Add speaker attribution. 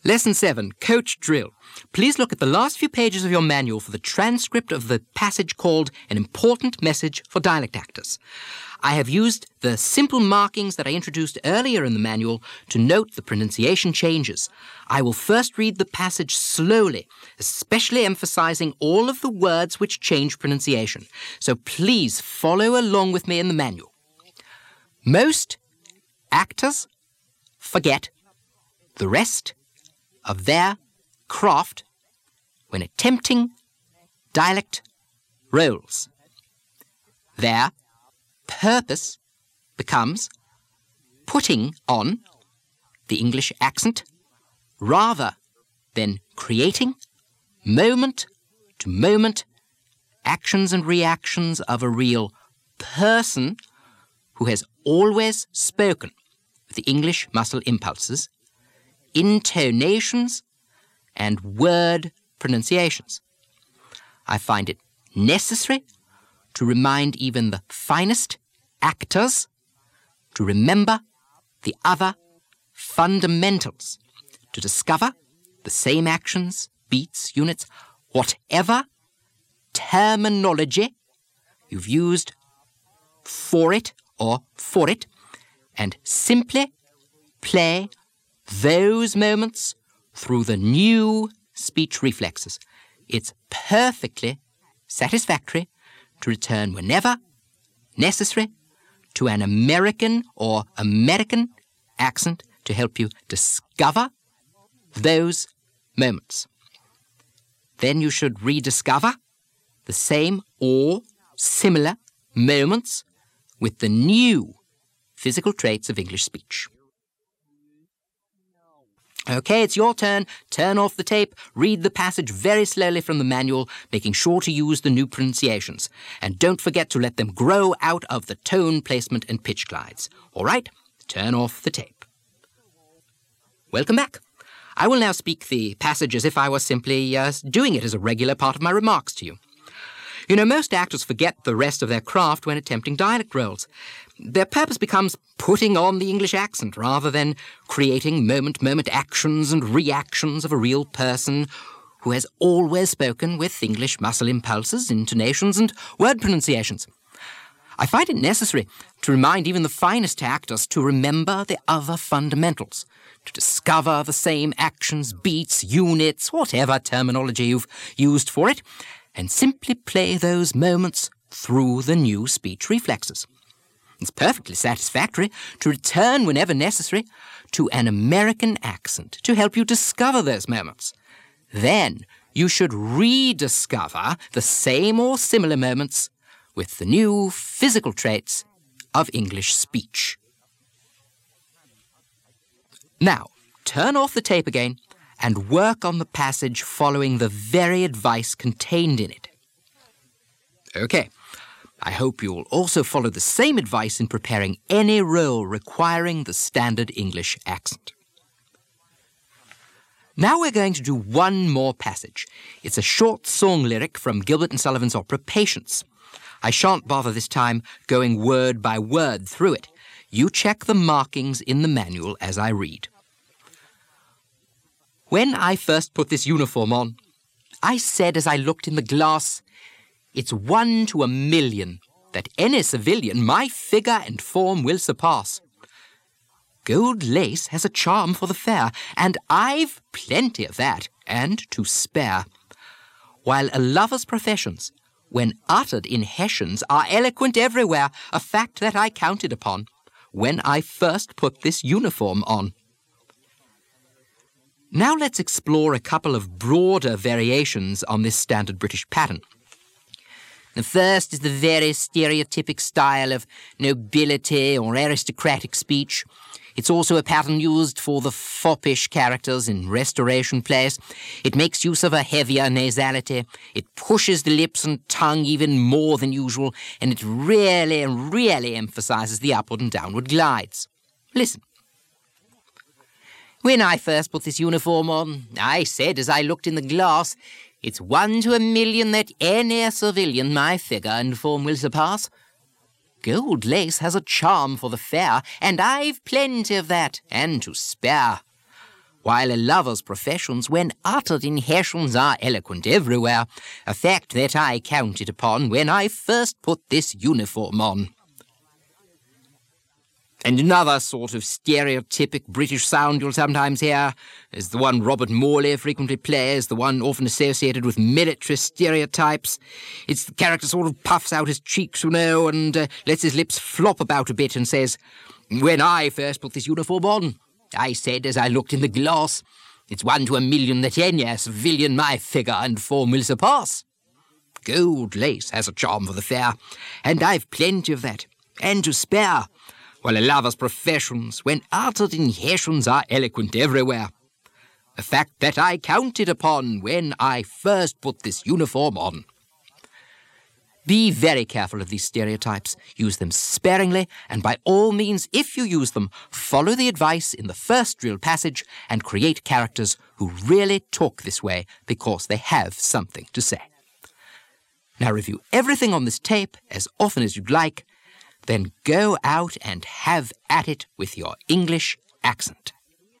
Speaker 1: Lesson 7, Coach Drill. Please look at the last few pages of your manual for the transcript of the passage called An Important Message for Dialect Actors. I have used the simple markings that I introduced earlier in the manual to note the pronunciation changes. I will first read the passage slowly, especially emphasizing all of the words which change pronunciation. So please follow along with me in the manual. Most actors forget the rest of their craft when attempting dialect roles. Their purpose becomes putting on the English accent rather than creating moment-to-moment actions and reactions of a real person who has always spoken with the English muscle impulses, intonations, and word pronunciations. I find it necessary to remind even the finest actors to remember the other fundamentals, to discover the same actions, beats, units, whatever terminology you've used for it or for it, and simply play those moments through the new speech reflexes. It's perfectly satisfactory to return whenever necessary to an American or American accent to help you discover those moments. Then you should rediscover the same or similar moments with the new physical traits of English speech. Okay, it's your turn. Turn off the tape, read the passage very slowly from the manual, making sure to use the new pronunciations. And don't forget to let them grow out of the tone placement and pitch glides. All right, turn off the tape. Welcome back. I will now speak the passage as if I were simply doing it as a regular part of my remarks to you. You know, most actors forget the rest of their craft when attempting dialect roles. Their purpose becomes putting on the English accent rather than creating moment-to-moment actions and reactions of a real person who has always spoken with English muscle impulses, intonations, and word pronunciations. I find it necessary to remind even the finest actors to remember the other fundamentals, to discover the same actions, beats, units, whatever terminology you've used for it, and simply play those moments through the new speech reflexes. It's perfectly satisfactory to return whenever necessary to an American accent to help you discover those moments. Then you should rediscover the same or similar moments with the new physical traits of English speech. Now, turn off the tape again and work on the passage following the very advice contained in it. Okay, I hope you'll also follow the same advice in preparing any role requiring the standard English accent. Now we're going to do one more passage. It's a short song lyric from Gilbert and Sullivan's opera Patience. I shan't bother this time going word by word through it. You check the markings in the manual as I read. When I first put this uniform on, I said as I looked in the glass, "It's 1 to 1,000,000 that any civilian my figure and form will surpass. Gold lace has a charm for the fair, and I've plenty of that, and to spare. While a lover's professions, when uttered in Hessians, are eloquent everywhere, a fact that I counted upon when I first put this uniform on." Now let's explore a couple of broader variations on this standard British pattern. The first is the very stereotypic style of nobility or aristocratic speech. It's also a pattern used for the foppish characters in Restoration plays. It makes use of a heavier nasality. It pushes the lips and tongue even more than usual, and it really emphasizes the upward and downward glides. Listen. When I first put this uniform on, I said as I looked in the glass, "It's 1 to 1,000,000 that any civilian my figure and form will surpass. Gold lace has a charm for the fair, and I've plenty of that, and to spare. while a lover's professions, when uttered in Hessians, are eloquent everywhere, a fact that I counted upon when I first put this uniform on. And another sort of stereotypic British sound you'll sometimes hear is the one Robert Morley frequently plays, the one often associated with military stereotypes. It's the character sort of puffs out his cheeks, you know, and lets his lips flop about a bit and says, "When I first put this uniform on, I said as I looked in the glass, it's 1 to 1,000,000 that any civilian my figure and form will surpass. Gold lace has a charm for the fair, and I've plenty of that, and to spare, while a lover's professions, when uttered in Hessians, are eloquent everywhere. A fact that I counted upon when I first put this uniform on." Be very careful of these stereotypes. Use them sparingly, and by all means, if you use them, follow the advice in the first drill passage and create characters who really talk this way because they have something to say. Now review everything on this tape as often as you'd like, then go out and have at it with your English accent.